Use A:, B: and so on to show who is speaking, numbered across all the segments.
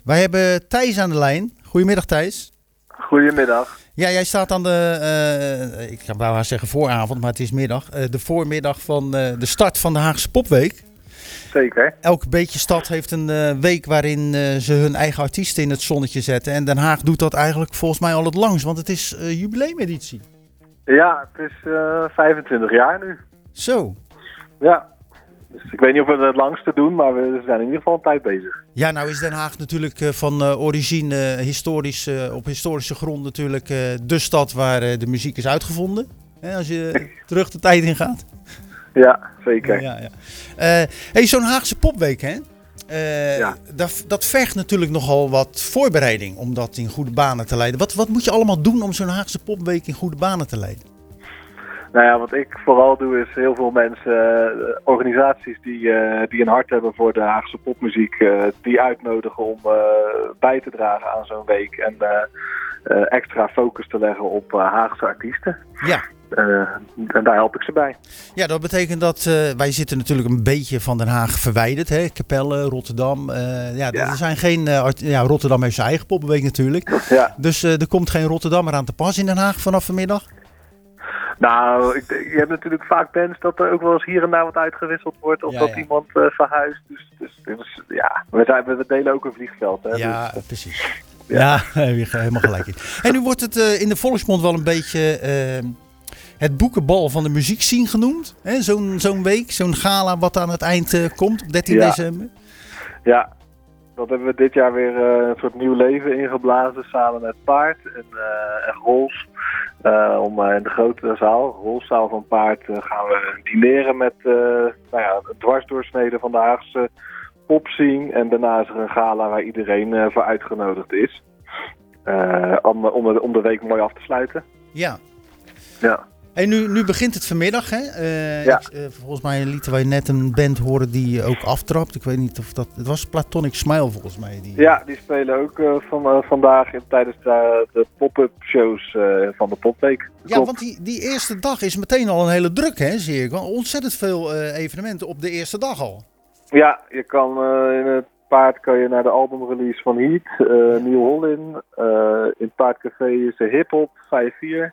A: Wij hebben Thijs aan de lijn. Goedemiddag, Thijs.
B: Goedemiddag.
A: Ja, jij staat aan de, ik wou haar zeggen vooravond, maar het is middag. De voormiddag van de start van de Haagse Popweek.
B: Zeker.
A: Elk beetje stad heeft een week waarin ze hun eigen artiesten in het zonnetje zetten. En Den Haag doet dat eigenlijk volgens mij al het langst, want het is jubileumeditie.
B: Ja, het is 25 jaar nu.
A: Zo.
B: Ja. Dus ik weet niet of we het langste doen, maar we zijn in ieder geval een tijd bezig.
A: Ja, nou is Den Haag natuurlijk van origine historisch, op historische grond natuurlijk de stad waar de muziek is uitgevonden. Als je terug de tijd in gaat.
B: Ja, zeker.
A: Ja. Hey, zo'n Haagse Popweek, hè?
B: Ja.
A: Dat vergt natuurlijk nogal wat voorbereiding om dat in goede banen te leiden. Wat moet je allemaal doen om zo'n Haagse Popweek in goede banen te leiden?
B: Nou ja, wat ik vooral doe is heel veel mensen, organisaties die een hart hebben voor de Haagse popmuziek, die uitnodigen om bij te dragen aan zo'n week en extra focus te leggen op Haagse artiesten.
A: Ja.
B: En daar help ik ze bij.
A: Ja, dat betekent dat wij zitten natuurlijk een beetje van Den Haag verwijderd. Hè? Capelle, Rotterdam. Er zijn geen... Rotterdam heeft zijn eigen poppenweek natuurlijk.
B: Ja.
A: Dus er komt geen Rotterdammer aan te pas in Den Haag vanaf vanmiddag?
B: Nou, je hebt natuurlijk vaak bands dat er ook wel eens hier en daar wat uitgewisseld wordt. Of dat iemand verhuist. Dus ja, we delen ook een vliegveld. Hè?
A: Ja,
B: dus,
A: precies. Ja, daar heb je helemaal gelijk in. En nu wordt het in de volksmond wel een beetje het boekenbal van de muziekscene genoemd. Hè? Zo'n week, zo'n gala wat aan het eind komt op 13 december.
B: Ja, dat hebben we dit jaar weer een soort nieuw leven ingeblazen samen met Paard en Rols. In de grote zaal, Rolszaal van Paard, gaan we dineren met een dwarsdoorsnede van de Haagse popscene. En daarna is er een gala waar iedereen voor uitgenodigd is. Om de week mooi af te sluiten.
A: Ja.
B: Ja.
A: En nu begint het vanmiddag, hè? Volgens mij lieten wij net een band horen die ook aftrapt. Ik weet niet of dat... Het was Platonic Smile volgens mij.
B: Ja, die spelen ook vandaag tijdens de pop-up shows van de Popweek.
A: Ja, want die eerste dag is meteen al een hele druk, hè, zie ik. Ontzettend veel evenementen op de eerste dag al.
B: Ja, je kan in het Paard kan je naar de albumrelease van Heat, Neil Hollin. In het Paardcafé is de hip-hop 5-4.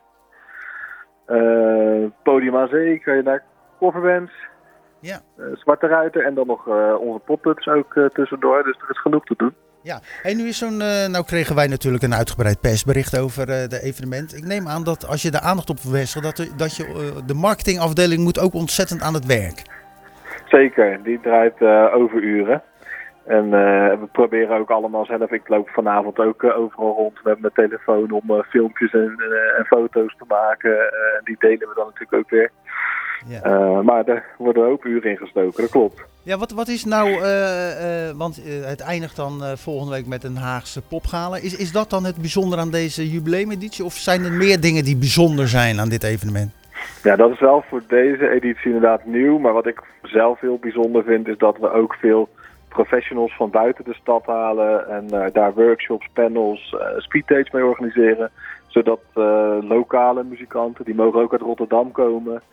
B: Podium aan Zee kan je naar coverbands, Zwarte Ruiter en dan nog onze pop-ups ook tussendoor. Dus er is genoeg te doen.
A: Ja, en nu is nou kregen wij natuurlijk een uitgebreid persbericht over de evenement. Ik neem aan dat als je de aandacht op vestigt, dat de marketingafdeling moet ook ontzettend aan het werk.
B: Zeker, die draait overuren. En we proberen ook allemaal zelf. Ik loop vanavond ook overal rond met mijn telefoon om filmpjes en foto's te maken. En die delen we dan natuurlijk ook weer. Ja. Maar er worden ook uren in gestoken, dat klopt.
A: Ja, wat is nou, want het eindigt dan volgende week met een Haagse popgala. Is dat dan het bijzonder aan deze jubileumeditie? Of zijn er meer dingen die bijzonder zijn aan dit evenement?
B: Ja, dat is wel voor deze editie inderdaad nieuw. Maar wat ik zelf heel bijzonder vind is dat we ook veel professionals van buiten de stad halen en daar workshops, panels, speeddates mee organiseren. Zodat lokale muzikanten, die mogen ook uit Rotterdam komen,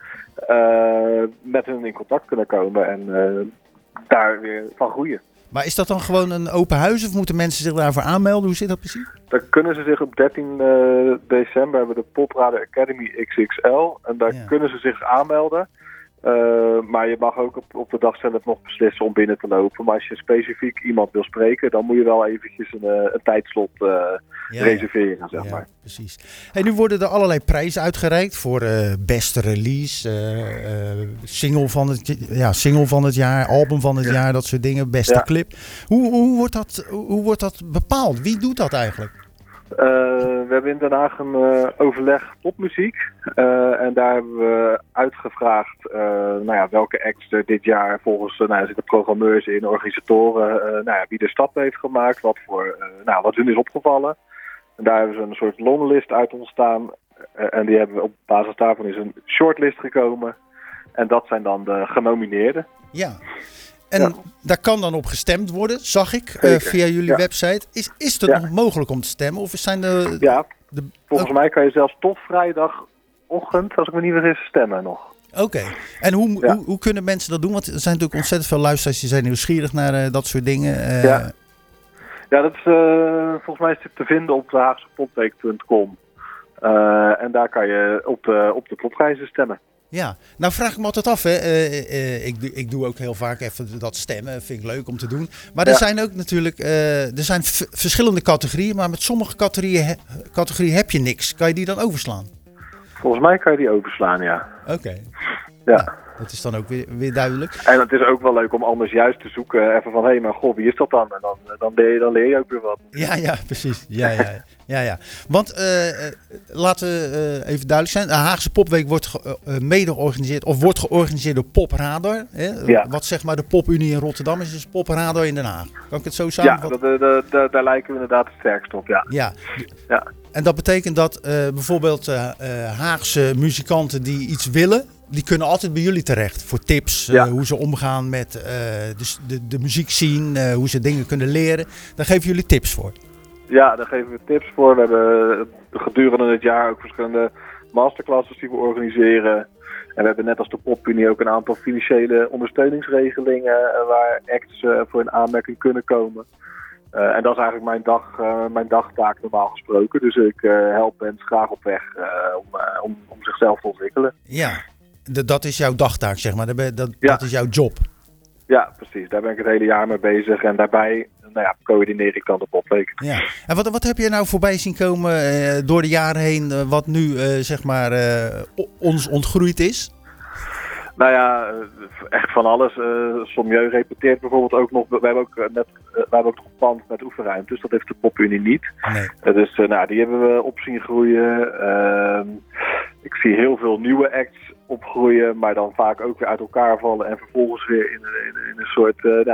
B: met hen in contact kunnen komen en daar weer van groeien.
A: Maar is dat dan gewoon een open huis of moeten mensen zich daarvoor aanmelden? Hoe zit dat precies?
B: Dan kunnen ze zich op 13 december hebben we de Popradio Academy XXL en daar kunnen ze zich aanmelden. Maar je mag ook op de dag zelf nog beslissen om binnen te lopen. Maar als je specifiek iemand wil spreken, dan moet je wel eventjes een tijdslot reserveren, zeg maar.
A: Precies. En nu worden er allerlei prijzen uitgereikt voor beste release, single van het jaar, album van het jaar, dat soort dingen, beste clip. Hoe wordt dat bepaald? Wie doet dat eigenlijk?
B: We hebben in Den Haag een overleg popmuziek. En daar hebben we uitgevraagd welke acts er dit jaar volgens er zitten programmeurs in, organisatoren, wie de stap heeft gemaakt, wat hun is opgevallen. En daar hebben ze een soort longlist uit ontstaan. En die hebben we op basis daarvan is een shortlist gekomen. En dat zijn dan de genomineerden.
A: Ja. En daar kan dan op gestemd worden, zag ik, via jullie website. Is het nog mogelijk om te stemmen? Of zijn
B: volgens mij kan je zelfs tot vrijdagochtend, als ik me niet vergis, stemmen nog.
A: Oké. En hoe kunnen mensen dat doen? Want er zijn natuurlijk ontzettend veel luisteraars die zijn nieuwsgierig naar dat soort dingen.
B: Ja, dat is, volgens mij is het te vinden op de haagsepopweek.com. En daar kan je op de popprijzen stemmen.
A: Ja, nou vraag ik me altijd af. Hè. Ik doe ook heel vaak even dat stemmen. Vind ik leuk om te doen. Maar er zijn ook natuurlijk verschillende categorieën. Maar met sommige categorieën heb je niks. Kan je die dan overslaan?
B: Volgens mij kan je die overslaan, ja.
A: Oké.
B: Ja.
A: Nou, dat is dan ook weer duidelijk.
B: En het is ook wel leuk om anders juist te zoeken. Even van, hé, maar goh, wie is dat dan? En dan leer je ook weer wat.
A: Ja, precies. Ja. Want laten we even duidelijk zijn. De Haagse Popweek wordt mede georganiseerd, of wordt georganiseerd door Popradar. Hè?
B: Ja.
A: Wat zeg maar de Popunie in Rotterdam is Popradar in Den Haag. Kan ik het zo samenvatten?
B: Ja, daar lijken we inderdaad het sterkst op, ja.
A: Ja.
B: Ja.
A: En dat betekent dat bijvoorbeeld Haagse muzikanten die iets willen, die kunnen altijd bij jullie terecht voor tips, hoe ze omgaan met de muziekscene, hoe ze dingen kunnen leren. Daar geven jullie tips voor. Ja, daar geven we tips voor. We hebben gedurende het jaar ook verschillende masterclasses die we organiseren. En we hebben net als de Popunie ook een aantal financiële ondersteuningsregelingen waar acts voor in aanmerking kunnen komen. En dat is eigenlijk mijn dagtaak normaal gesproken. Dus ik help mensen graag op weg om zichzelf te ontwikkelen. Ja, dat is jouw dagtaak, zeg maar. Dat is jouw job. Ja, precies. Daar ben ik het hele jaar mee bezig. En daarbij coördineer ik dan de popweek. Ja. En wat heb je nou voorbij zien komen door de jaren heen, wat nu ons ontgroeid is? Nou ja, echt van alles. Sommieu repeteert bijvoorbeeld ook nog. We hebben ook nog een pand met oefenruimte, dus dat heeft de Popunie niet. Nee. Dus die hebben we op zien groeien. Ik zie heel veel nieuwe acts opgroeien, maar dan vaak ook weer uit elkaar vallen en vervolgens weer in een soort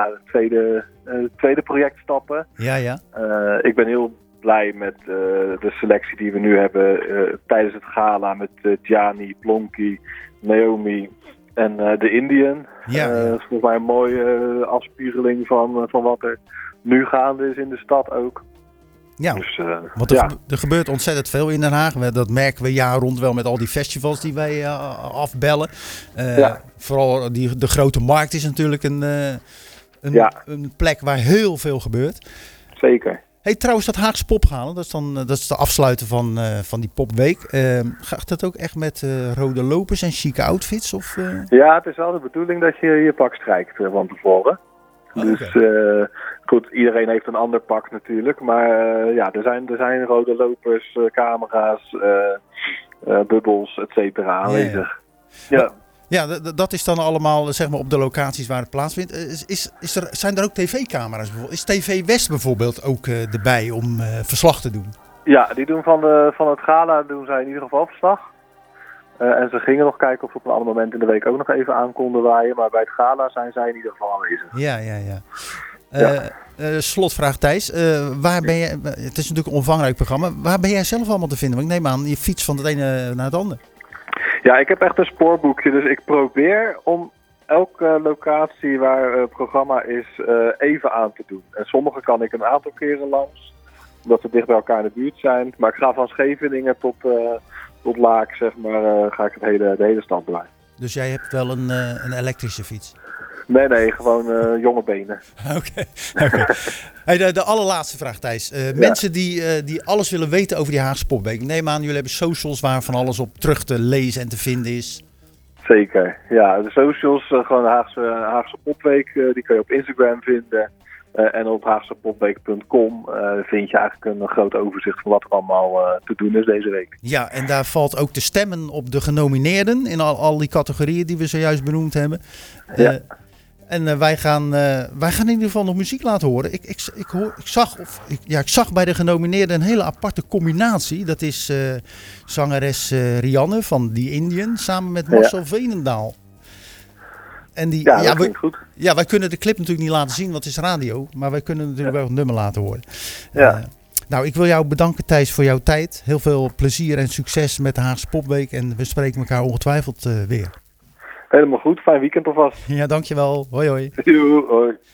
A: tweede project stappen. Ja. Ik ben heel blij met de selectie die we nu hebben tijdens het gala met Gianni, Plonky, Naomi en de Indian. Dat is volgens mij een mooie afspiegeling van wat er nu gaande is in de stad ook. Ja, dus, want er gebeurt ontzettend veel in Den Haag. Dat merken we jaar rond wel met al die festivals die wij afbellen. Vooral de Grote Markt is natuurlijk een plek waar heel veel gebeurt. Zeker. Hey, trouwens, dat Haagse Popgala, dat is de afsluiten van die popweek. Gaat dat ook echt met rode lopers en chique outfits? Of, Ja, het is wel de bedoeling dat je je pak strijkt van tevoren. Dus goed, iedereen heeft een ander pak natuurlijk. Maar er zijn rode lopers, camera's, bubbels, et cetera aanwezig. Ja, dat is dan allemaal zeg maar op de locaties waar het plaatsvindt. Zijn er ook tv-camera's bijvoorbeeld? Is TV West bijvoorbeeld ook erbij om verslag te doen? Ja, die doen van het gala doen zij in ieder geval verslag. En ze gingen nog kijken of ze op een ander moment in de week ook nog even aan konden waaien. Maar bij het gala zijn zij in ieder geval aanwezig. Ja. Slotvraag Thijs. Waar ben je? Het is natuurlijk een omvangrijk programma. Waar ben jij zelf allemaal te vinden? Want ik neem aan, je fiets van het ene naar het andere. Ja, ik heb echt een spoorboekje. Dus ik probeer om elke locatie waar het programma is even aan te doen. En sommige kan ik een aantal keren langs. Omdat ze dicht bij elkaar in de buurt zijn. Maar ik ga van Scheveningen tot Laak, zeg maar, ga ik de hele stad door. Dus jij hebt wel een elektrische fiets? Nee, gewoon jonge benen. Oké. Hey, de allerlaatste vraag, Thijs. Mensen die alles willen weten over die Haagse Popweek. Ik neem aan, jullie hebben socials waar van alles op terug te lezen en te vinden is. Zeker, ja. De socials, gewoon de Haagse Popweek, die kun je op Instagram vinden. En op haagsepopweek.com vind je eigenlijk een groot overzicht van wat er allemaal te doen is deze week. Ja, en daar valt ook te stemmen op de genomineerden in al die categorieën die we zojuist benoemd hebben. En wij gaan in ieder geval nog muziek laten horen. Ik zag bij de genomineerden een hele aparte combinatie. Dat is zangeres Rianne van The Indian samen met Marcel Veenendaal. En dat klinkt goed. Ja, wij kunnen de clip natuurlijk niet laten zien, want het is radio. Maar wij kunnen natuurlijk wel het nummer laten horen. Ja. Nou, ik wil jou bedanken, Thijs, voor jouw tijd. Heel veel plezier en succes met de Haagse Popweek. En we spreken elkaar ongetwijfeld weer. Helemaal goed. Fijn weekend alvast. Ja, dankjewel. Hoi, hoi. Hoi.